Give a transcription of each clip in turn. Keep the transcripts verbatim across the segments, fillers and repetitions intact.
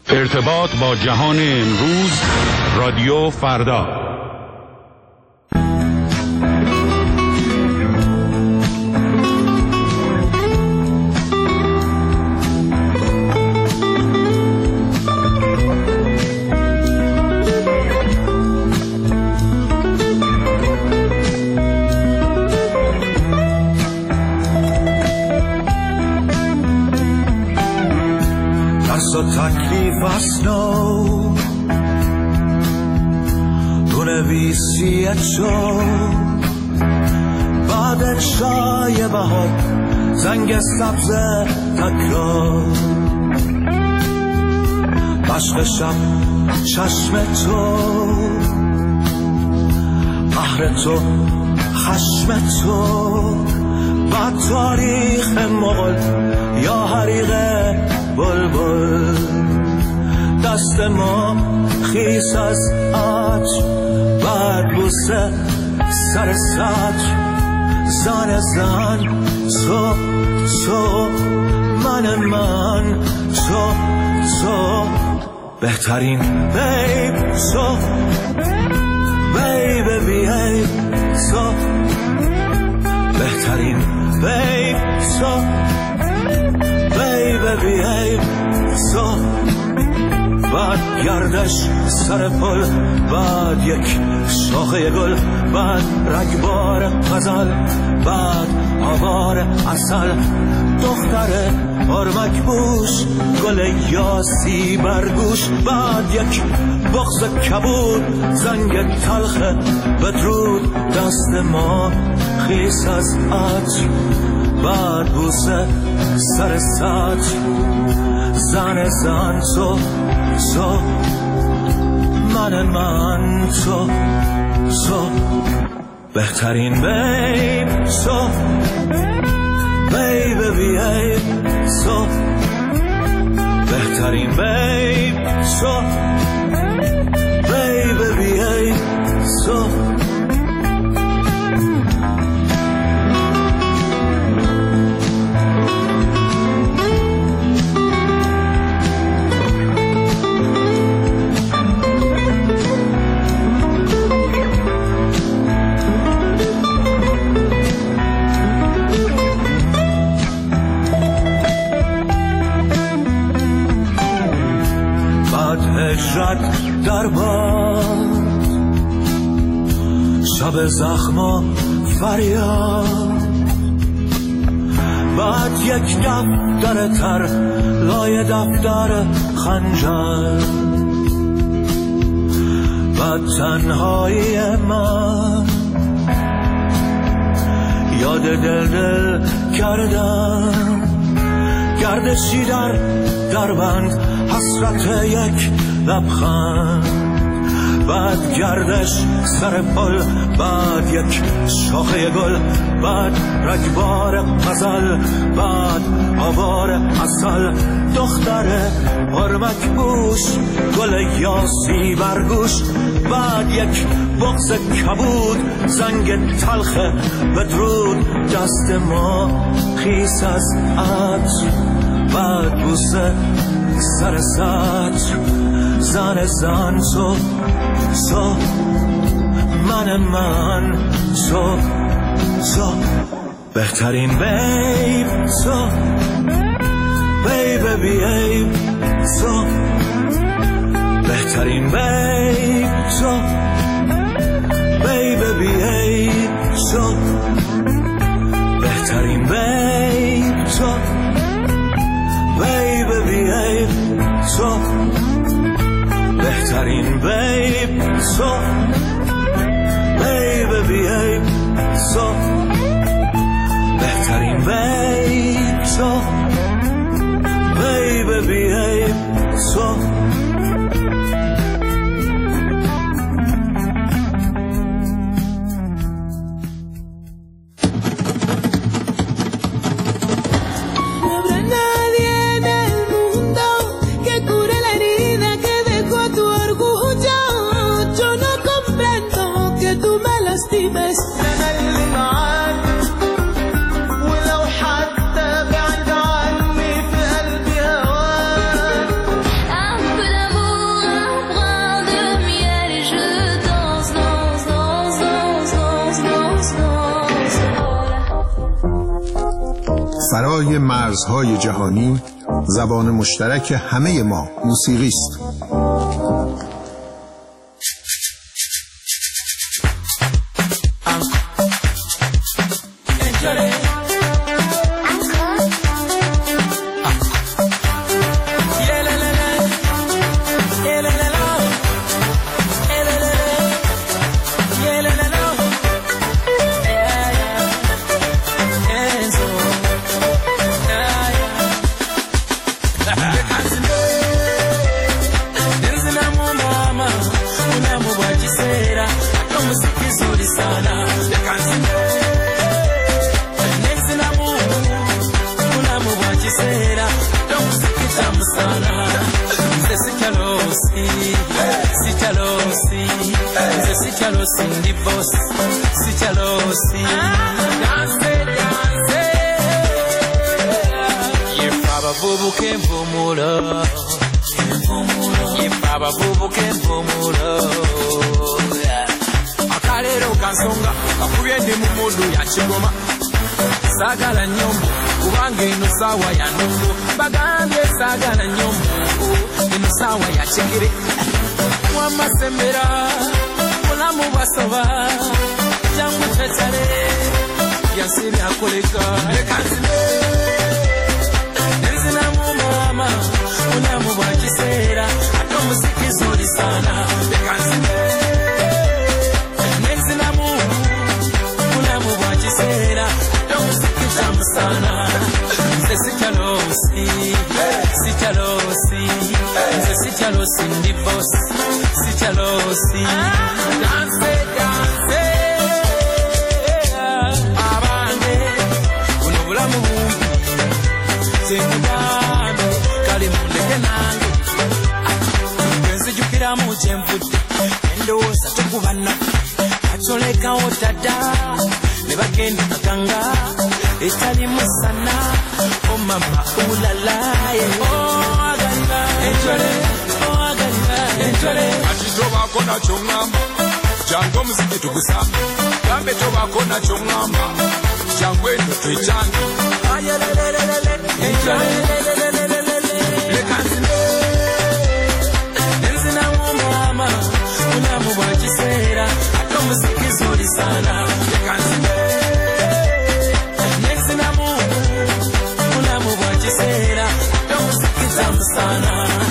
ارتباط با جهان امروز، رادیو فردا. Så tacklig fast nå Kunne vi si et så بعد شای بهار زنگ سبز تکرار عشق شب چشم تو قهر تو خشم تو بعد تاریخ مغل یا حریق بلبل دست ما خیس از عطر بعد بوسه سر سطر زن زن تو تو من من تو تو بهترین بیب تو بیب بیب تو بهترین بیب تو بیب بیب تو بعد گردش سر پل بعد یک شاخه گل بعد رگبار غزل بعد آوار عسل دختر آرمک بوش گل یاسی برگوش بعد یک بغض کبود زنگ تلخ بدرود دست ما خیس از عطر بعد بوسه سر سطر زن زن تو تو من من تو تو بهترین بیب تو بیب بیب تو بهترین بیب تو بیب بیب تو هجرت در باد شب زخم و فریاد بعد یک دفتر تر لای دفتر خنجر بعد تنهایی من یاد دل دل کردم گردشی در دربند حسرت یک لبخند بعد گردش سر پل بعد یک شاخه گل بعد رگبار غزل بعد آوار عسل دختر آرمک بوش گل یاسی برگوش بعد یک بغض کبود زنگ تلخ بدرود دست ما خیس از عطر بعد بوسه سر سطر زن زن تو تو من من تو تو بهترین بیب تو بیب بیب تو بهترین بیب تو بیب بیب تو بهترین بیب تو بیب بیب تو بهترین بیب تو بیب بیب تو بهترین بیب تو بیب بیب تو I'm بالای مرزهای جهانی زبان مشترک همه ما موسیقی است. Akalero kansonga kakubye mu mudu ya kigoma sagala nyombo kubanga eno sawa ya nungu bagambye sagala nyombo eno sawa ya kigere wamasembera mulamu basoba jangu tetale yasiri akoleka lekanzime nzina mu mama mulamu bwa kiseera ate omusiki zuri sana lekanzime nzina mu mulamu bwa kiseera ate omusiki tamu sana nze sikyalosi sikyalosi nze sikyalosi ndi boss sikyalosi danse danse abange buno bulamu bumbi semugambe kale mundeke nange enzijukiramu kyenvudde endowooza tekubana atolekawo dada ne bagenda kakanga etali musana omama ulalaye oagalira enjole oagalira enjole ati tobako nakyo ŋŋamba jangu omuziki tugusamba gambe tobako nakyo ŋŋamba jangu eno twejange ayelelelelele enjole leka nzine nenzinamu mama mulamu bwa kiseera ate omuziki zuri sana leka nzine nenzinamu mulamu bwa kiseera ate omuziki zamu sana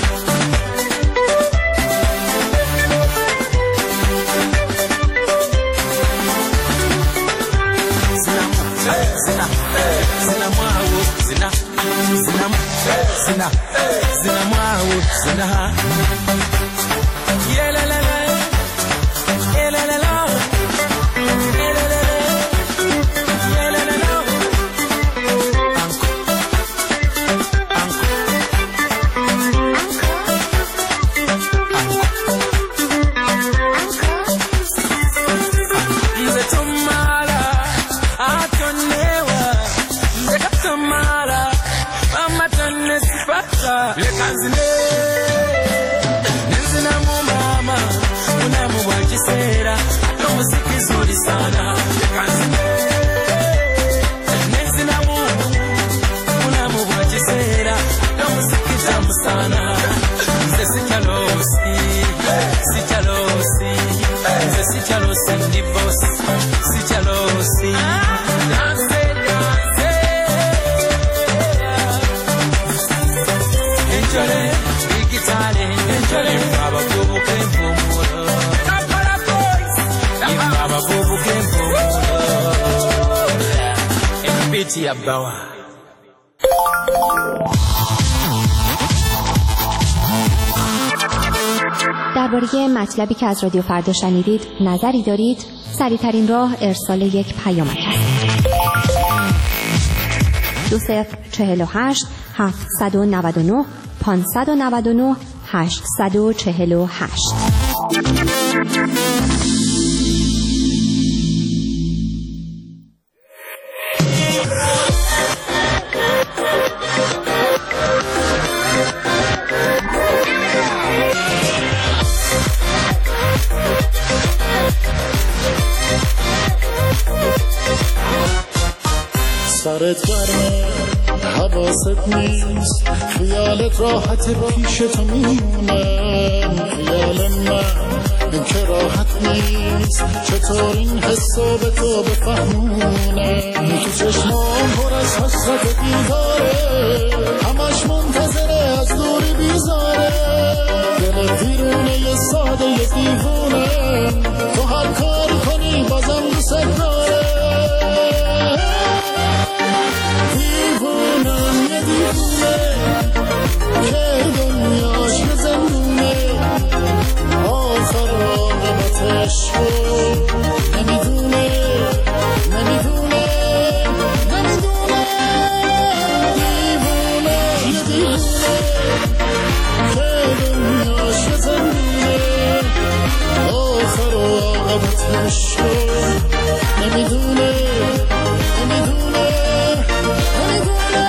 Zina mwawo zina zina zina zina mwawo zina yelelele yelelele yelelele yelelele anko anko anko nze tomala atonewa nze katomala mama tonne sipata leka nzine nenzinamu mama munamu bwa kiseera ate omuziki zuri sana leka nzine nenzinamu munamu bwa kiseera ate omuziki tamu sana nze sikyalosi sikyalosi nze sikyalosi ndi boss sikyalosi danse danse enjole igitale enjole abavubuka empumulo abavubuka empumulo empiti ya bawa درباره مطلبی که از رادیو فردا شنیدید نظری دارید؟ سریع‌ترین راه ارسال یک پیامک است. دو صفر چهل و هشت هفتصد و نود و نه پانصد و نود و نه هشتصد و چهل و هشت. سرت گرمه حواست نیست، خیالت راحت پیش تو میمونم، خیال من این که راحت نیست، چطور این حسو به تو بفهمونم، تو چشمام پر از حسرت دیداره، همش منتظره از دوری بیزاره، دل دیرونه یه ساده یه دیوونه، تو هر کار کنی بازم دوست داره، دیوونم یه دیوونه که دنیاش یه زندونه، آخر عاقبتش رو نمیدونه نمیدونه نمیدونه، دیوونه یه دیوونه که دنیاش یه زندونه، آخر عاقبتش رو نمیدونه نمیدونه نمیدونه.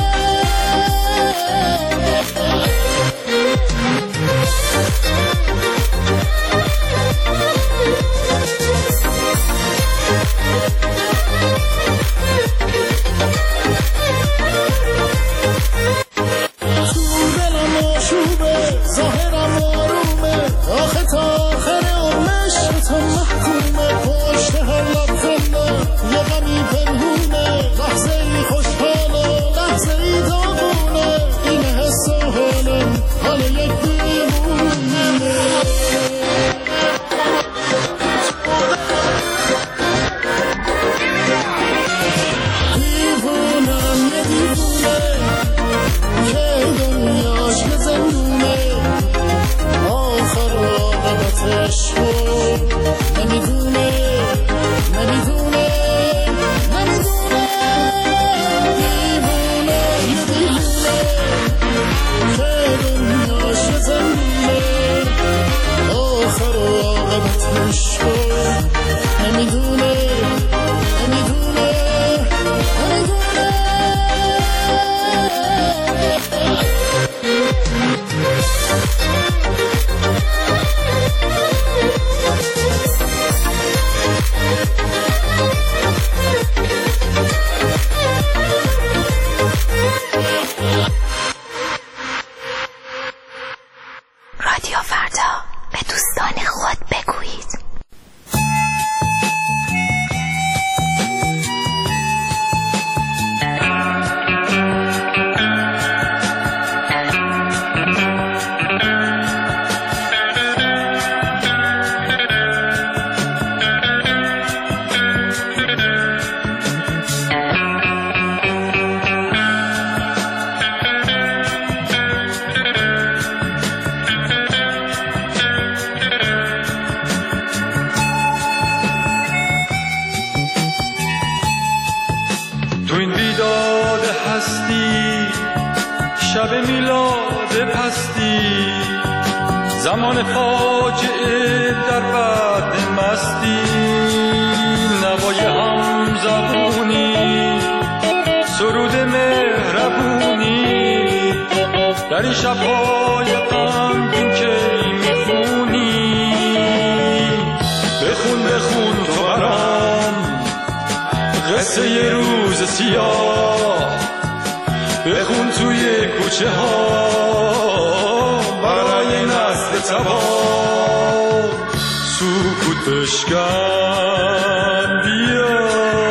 زمان فاجعه در بعد مستی، نوای هم زبونی، سرود مهربونی، در این شب‌های غمگین که میخونی، بخون بخون تو برام قصه ی روز سیاه، بخون توی کوچه ها برای نسل تباه، سکوت بشکن بیا.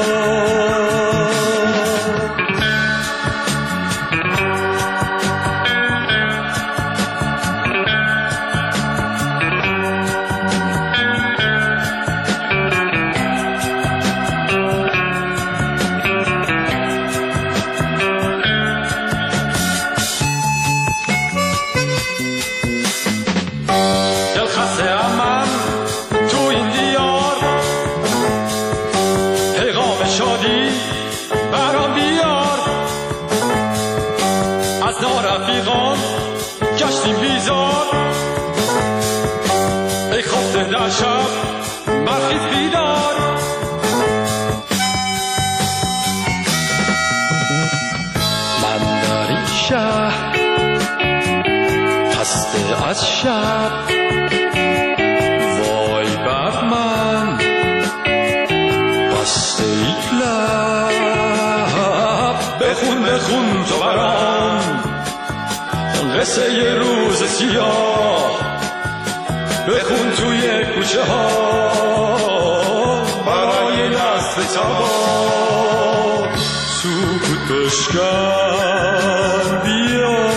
از شب وای بر من بسته ای لب، بخون بخون تو قصه یه روز سیاه بخون توی کوچه ها برای نسل تبا سکوتش کن بیا.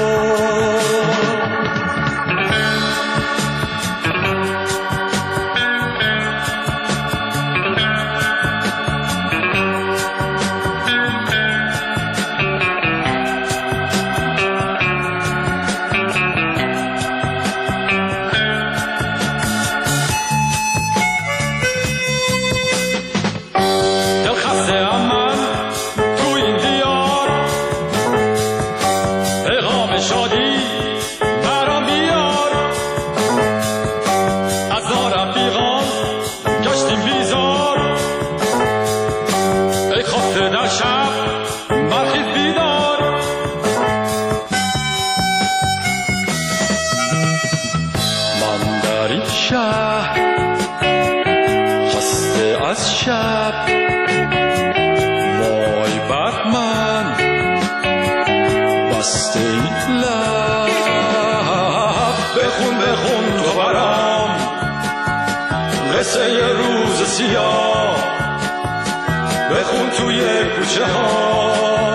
قصه یه روز سیاه بخون توی کوچه ها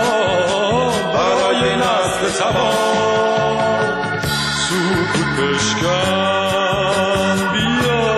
برای نسل تبا سکوتش کن بیا.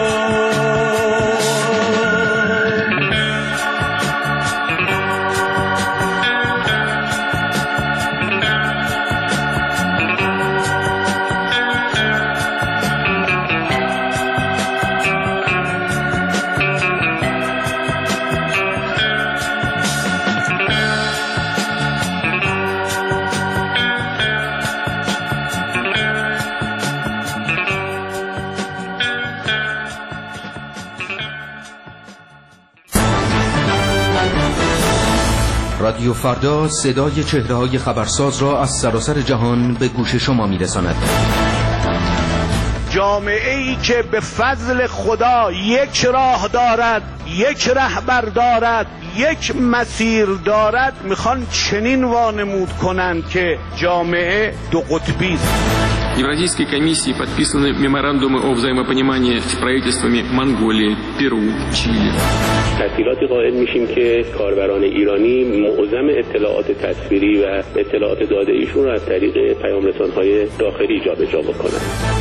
رادیو فردا صدای چهره‌های خبرساز را از سراسر جهان به گوش شما می‌رساند. جامعه‌ای که به فضل خدا یک راه دارد، یک رهبر دارد، یک مسیر دارد، میخوان چنین وانمود کنند که جامعه دو قطبی است. Евразийской комиссии подписаны меморандумы о взаимопонимании с правительствами Монголии, Перу, Чили. تسهیلاتی قائل میشیم که کاربران ایرانی معظم اطلاعات تصویری و اطلاعات داده ایشون را از طریق پیام رسان‌های داخلی جابجا بکنند.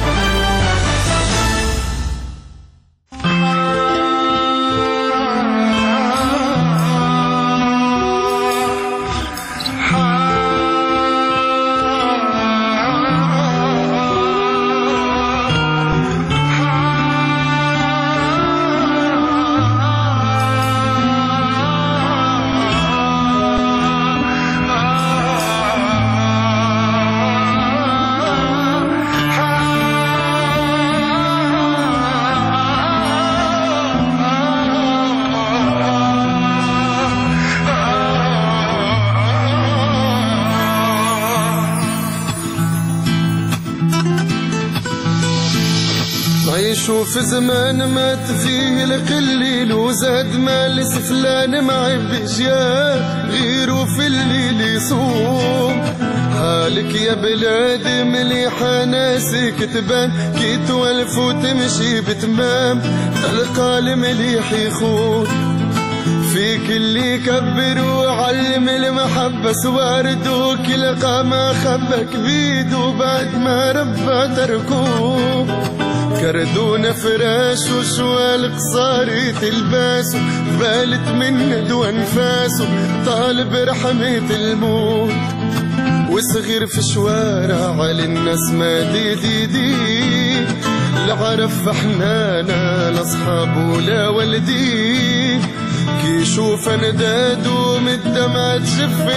شوف زمان مات فيه القليل وزاد مال سفلان معي بجيال غيروا في الليل يصوم حالك يا بلادي مليحة ناسك تبان كي توالف وتمشي بتمام تلقى المليح يخون فيك اللي يكبر وعلم المحبة سوارد وكلقى ما خبك بيد وبعد ما ربى تركوه كردونا فراش وشوال قصاري تلباسه بالت من ندوى انفاسه طالب رحمة الموت وصغير في شوارع على الناس ما دي دي دي لا عرف حنانا لا صحاب ولا والدي كي يشوف انداد ومن الدمع تشف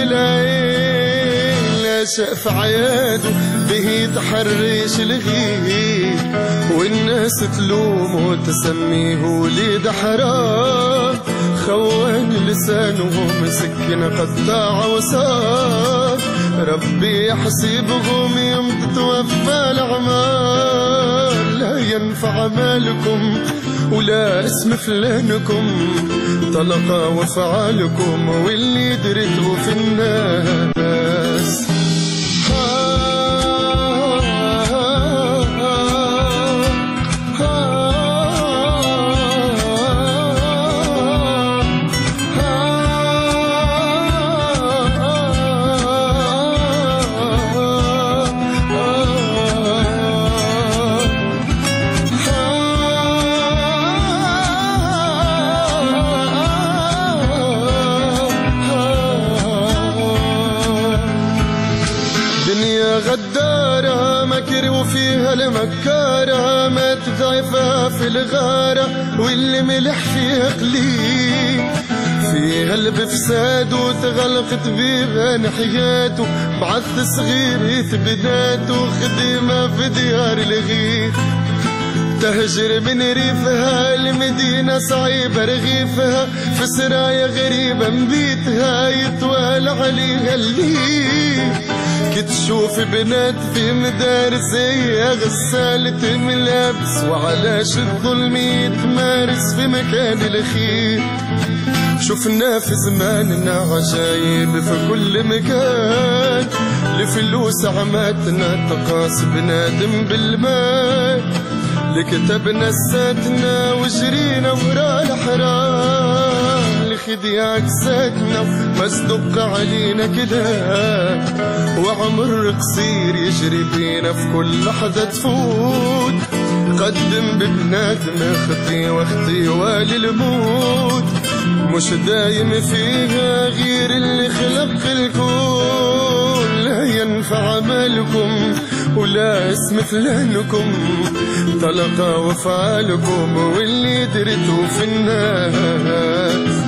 العين لا شاف عياده به تحرش الغير والناس تلوم وتسميه وليد حرام خوان لسانهم سكن قطاع وصار ربي يحسبهم يوم تتوفى الأعمار لا ينفع مالكم ولا اسم فلانكم طلق وفعالكم واللي درتوا في الناس الماكر وفيها المكارة ما تضعفها في الغارة واللي ملح فيها قليل فيها البفساد وتغلقت بيها نحياته بعث صغير يثبداته خدمة في ديار الغير تهجر من ريفها المدينة صعيبة رغيفها في سرايا غريبة مبيتها يطوال عليها الليل كتشوف بنات في مدارس هي غسالة ملابس وعلاش الظلم يتمارس في مكان الخير شفنا في زماننا عجايب في كل مكان لفلوس عماتنا تقاس بنادم بالمال لكتبنا الساتنا وجرينا ورا الحرام لخديع أجسادنا مصدق علينا كده وعمر قصير يجري بينا في كل لحظة تفوت قدم ببنادم اختي واختي والي الموت مش دايم فيها غير اللي خلق الكون لا ينفع عملكم ولا اسم فلانكم طلق وفعلكم واللي درتوا في الناس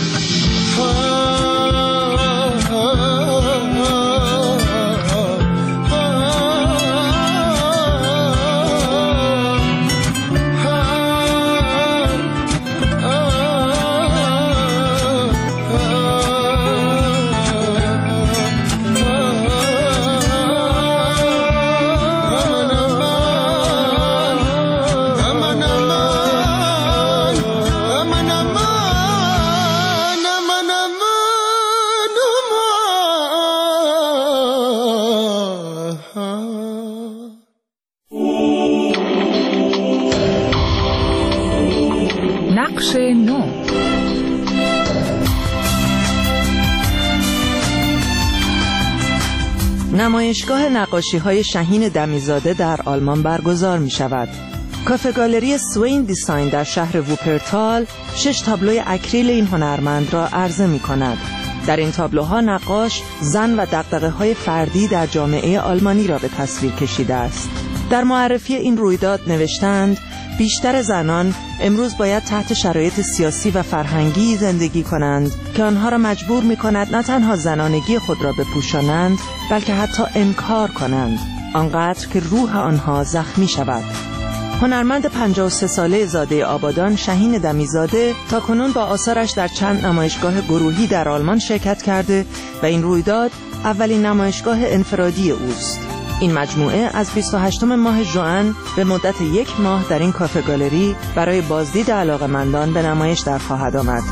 نقش نو نمایشگاه نقاشی‌های شهین دمیزاده در آلمان برگزار می‌شود. کافه گالری سوین دیزاین در شهر ووپرتال شش تابلوی اکریل این هنرمند را عرضه می‌کند. در این تابلوها نقاش زن و دغدغه‌های فردی در جامعه آلمانی را به تصویر کشیده است. در معرفی این رویداد نوشتند بیشتر زنان امروز باید تحت شرایط سیاسی و فرهنگی زندگی کنند که آنها را مجبور می‌کند نه تنها زنانگی خود را بپوشانند بلکه حتی انکار کنند آنقدر که روح آنها زخمی شود. هنرمند پنجاه و سه ساله زاده آبادان شهین دمیزاده تاکنون با آثارش در چند نمایشگاه گروهی در آلمان شرکت کرده و این رویداد اولین نمایشگاه انفرادی اوست. این مجموعه از بیست و هشتم ماه ژوئن به مدت یک ماه در این کافه گالری برای بازدید علاقه‌مندان به نمایش در خواهد آمد.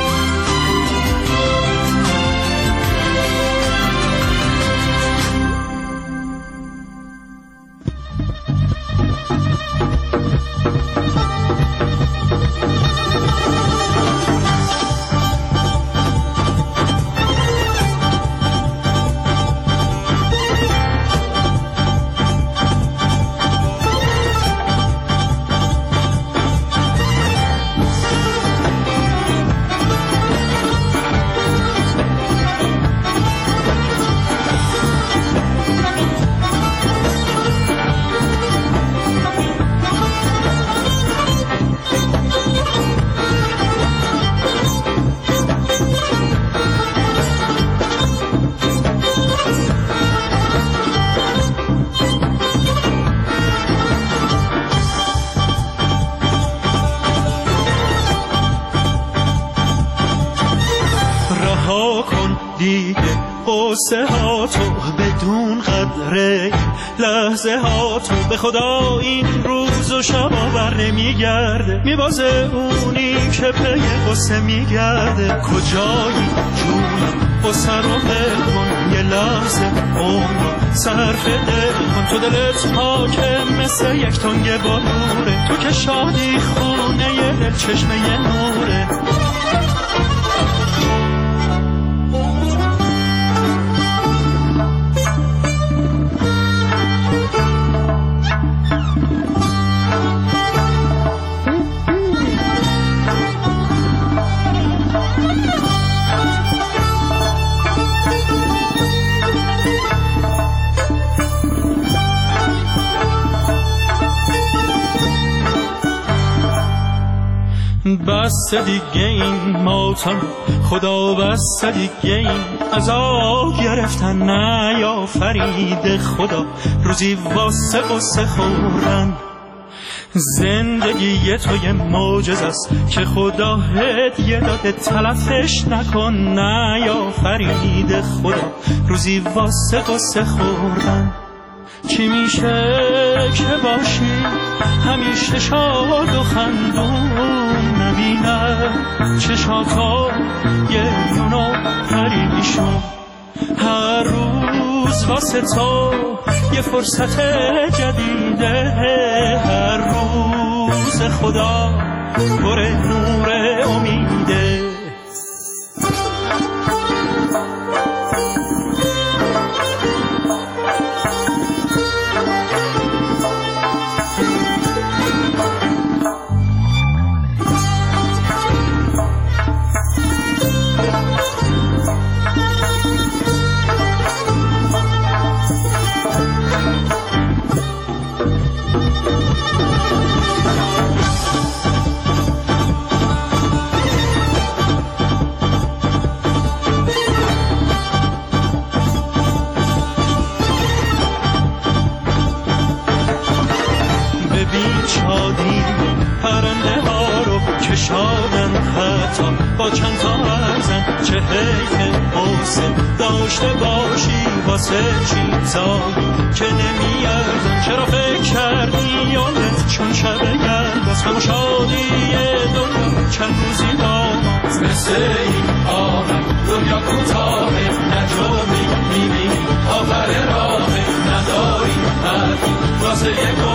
قصه ها تو بدون قدره لحظه ها تو به خدا این روز و شب آور نمیگرده میبازه اونی که پی قصه میگرده کجایی جونم قصه رو بکن یه لحظه عمر صرف دل کن تو دلت حاکم مثل یک تنگ بلوره تو که شادی خونه یه دل چشمه یه نوره بس دیگه این ماتم خدا، بس دیگه این عذاب گرفتن نیافرید خدا. روزی واسه قصه خوردن زندگی تو یه معجزه است که خدا هدیه داده، تلفش نکن نیافرید خدا. روزی واسه قصه خوردن چی میشه که باشی همیشه شاد و خندون، نبینه چشاتا یه یونو پریشون. هر روز واسه تو یه فرصت جدیده، هر روز خدا پر نور امیده. پرنده ها رو کشادن حتی با چند تا ارزن، چه حیف حسن داشته باشی واسه چیزایی که نمی ارزن. چرا فکر کردی یادت چون شب گرد از غم و شادی دنیا چند روزی داماز، مثل این آمد دنیا کوتاه نجومی میبینی آخر راه نداری حرفی واسه یک